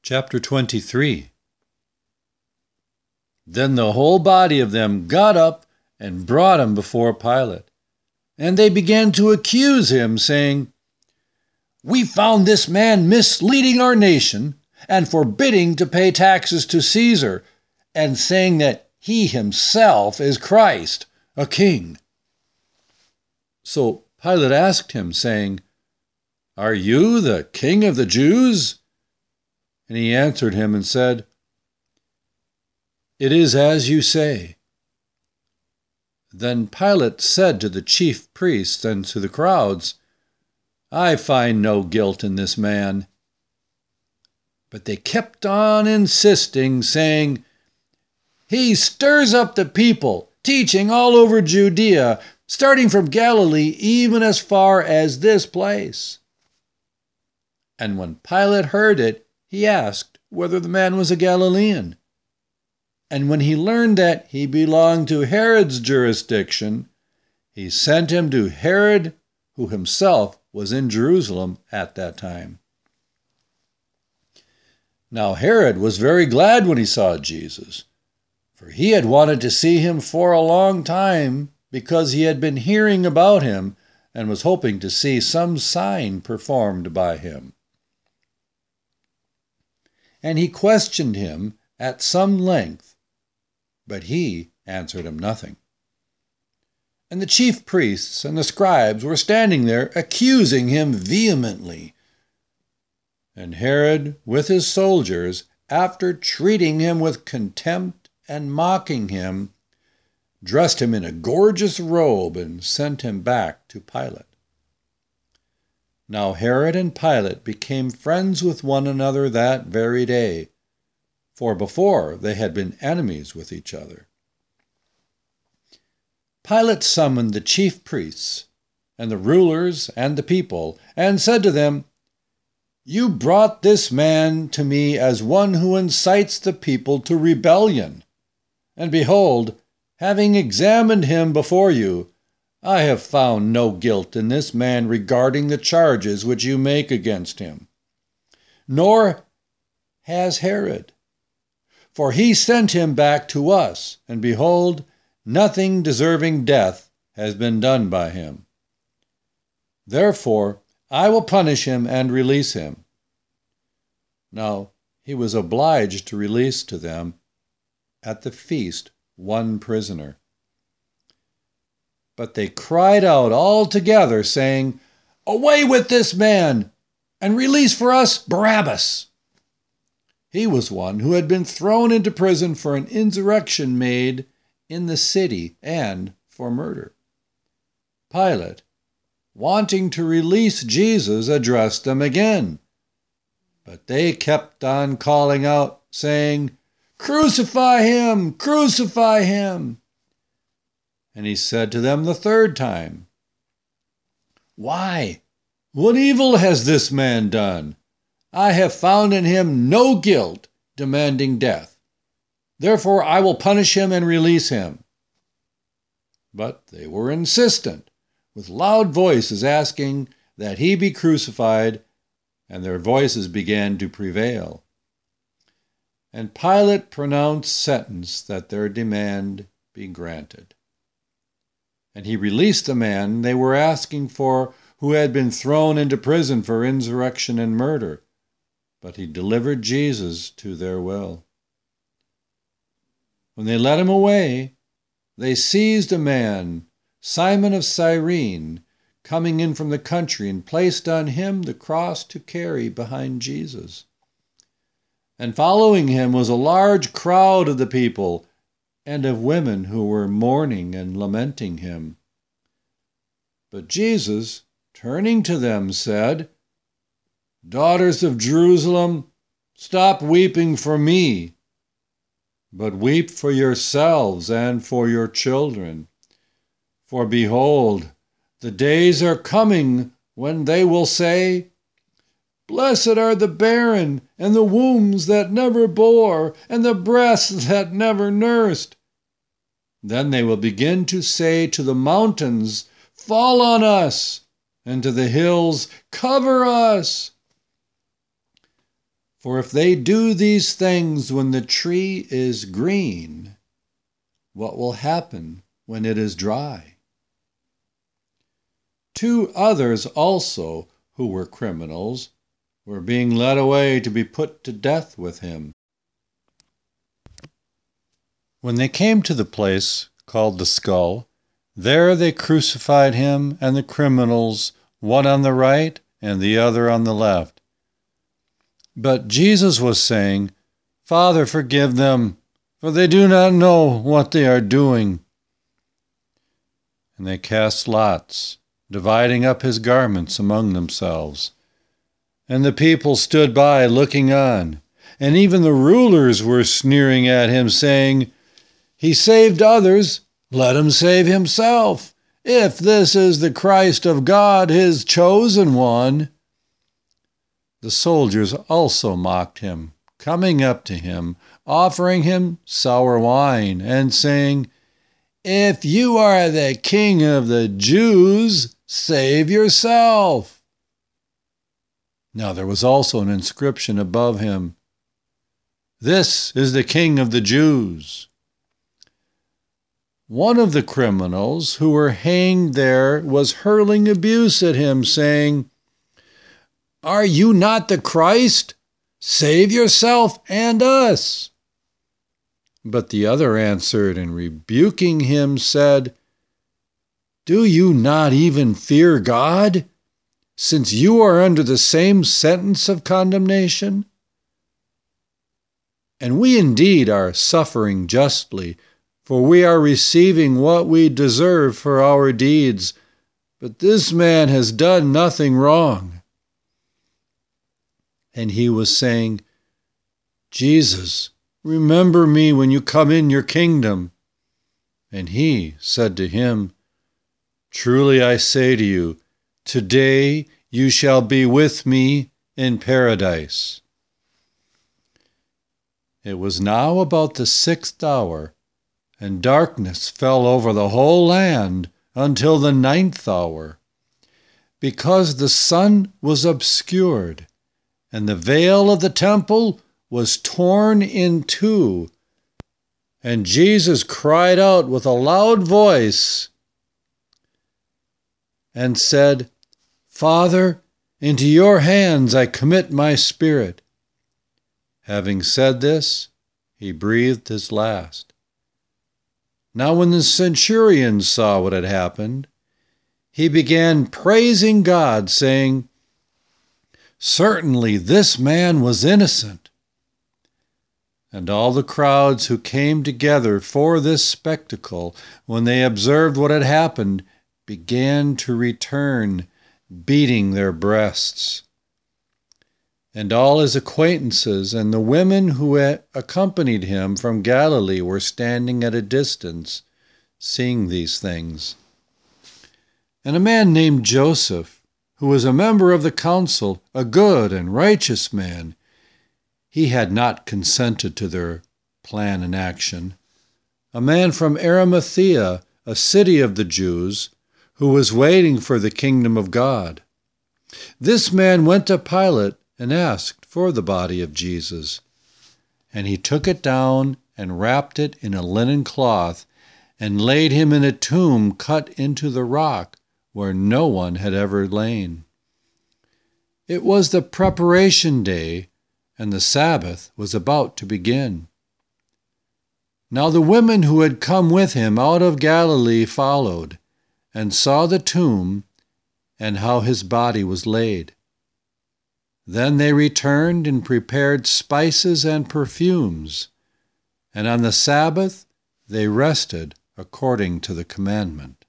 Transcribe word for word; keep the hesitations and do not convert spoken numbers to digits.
Chapter twenty-three. Then the whole body of them got up and brought him before Pilate. And they began to accuse him, saying, "We found this man misleading our nation and forbidding to pay taxes to Caesar, and saying that he himself is Christ, a king." So Pilate asked him, saying, "Are you the king of the Jews?" And he answered him and said, "It is as you say." Then Pilate said to the chief priests and to the crowds, "I find no guilt in this man." But they kept on insisting, saying, "He stirs up the people, teaching all over Judea, starting from Galilee even as far as this place." And when Pilate heard it, he asked whether the man was a Galilean. And when he learned that he belonged to Herod's jurisdiction, he sent him to Herod, who himself was in Jerusalem at that time. Now Herod was very glad when he saw Jesus, for he had wanted to see him for a long time, because he had been hearing about him and was hoping to see some sign performed by him. And he questioned him at some length, but he answered him nothing. And the chief priests and the scribes were standing there accusing him vehemently. And Herod, with his soldiers, after treating him with contempt and mocking him, dressed him in a gorgeous robe and sent him back to Pilate. Now Herod and Pilate became friends with one another that very day, for before they had been enemies with each other. Pilate summoned the chief priests and the rulers and the people, and said to them, "You brought this man to me as one who incites the people to rebellion. And behold, having examined him before you, I have found no guilt in this man regarding the charges which you make against him. Nor has Herod. For he sent him back to us, and behold, nothing deserving death has been done by him. Therefore I will punish him and release him." Now he was obliged to release to them at the feast one prisoner. But they cried out all together, saying, "Away with this man, and release for us Barabbas." He was one who had been thrown into prison for an insurrection made in the city and for murder. Pilate, wanting to release Jesus, addressed them again. But they kept on calling out, saying, "Crucify him! Crucify him!" And he said to them the third time, "Why, what evil has this man done? I have found in him no guilt demanding death. Therefore I will punish him and release him." But they were insistent, with loud voices asking that he be crucified, and their voices began to prevail. And Pilate pronounced sentence that their demand be granted. And he released the man they were asking for, who had been thrown into prison for insurrection and murder, but he delivered Jesus to their will. When they led him away, they seized a man, Simon of Cyrene, coming in from the country, and placed on him the cross to carry behind Jesus. And following him was a large crowd of the people, and of women who were mourning and lamenting him. But Jesus, turning to them, said, "Daughters of Jerusalem, stop weeping for me, but weep for yourselves and for your children. For behold, the days are coming when they will say, 'Blessed are the barren, and the wombs that never bore, and the breasts that never nursed.' Then they will begin to say to the mountains, 'Fall on us,' and to the hills, 'Cover us.' For if they do these things when the tree is green, what will happen when it is dry? Two others also, who were criminals, were being led away to be put to death with him. When they came to the place called the Skull, there they crucified him and the criminals, one on the right and the other on the left. But Jesus was saying, "Father, forgive them, for they do not know what they are doing." And they cast lots, dividing up his garments among themselves. And the people stood by looking on, and even the rulers were sneering at him, saying, "He saved others, let him save himself, if this is the Christ of God, his chosen one." The soldiers also mocked him, coming up to him, offering him sour wine, and saying, "If you are the King of the Jews, save yourself." Now there was also an inscription above him, "This is the King of the Jews." One of the criminals who were hanged there was hurling abuse at him, saying, "Are you not the Christ? Save yourself and us." But the other answered, and rebuking him said, "Do you not even fear God, since you are under the same sentence of condemnation? And we indeed are suffering justly, for we are receiving what we deserve for our deeds, but this man has done nothing wrong." And he was saying, "Jesus, remember me when you come in your kingdom." And he said to him, "Truly I say to you, today you shall be with me in paradise." It was now about the sixth hour, and darkness fell over the whole land until the ninth hour, because the sun was obscured, and the veil of the temple was torn in two. And Jesus cried out with a loud voice and said, "Father, into your hands I commit my spirit." Having said this, he breathed his last. Now when the centurion saw what had happened, he began praising God, saying, "Certainly this man was innocent." And all the crowds who came together for this spectacle, when they observed what had happened, began to return, beating their breasts. And all his acquaintances and the women who had accompanied him from Galilee were standing at a distance, seeing these things. And a man named Joseph, who was a member of the council, a good and righteous man, he had not consented to their plan and action, a man from Arimathea, a city of the Jews, who was waiting for the kingdom of God. This man went to Pilate and asked for the body of Jesus. And he took it down and wrapped it in a linen cloth and laid him in a tomb cut into the rock where no one had ever lain. It was the preparation day, and the Sabbath was about to begin. Now the women who had come with him out of Galilee followed, and saw the tomb and how his body was laid. Then they returned and prepared spices and perfumes, and on the Sabbath they rested according to the commandment.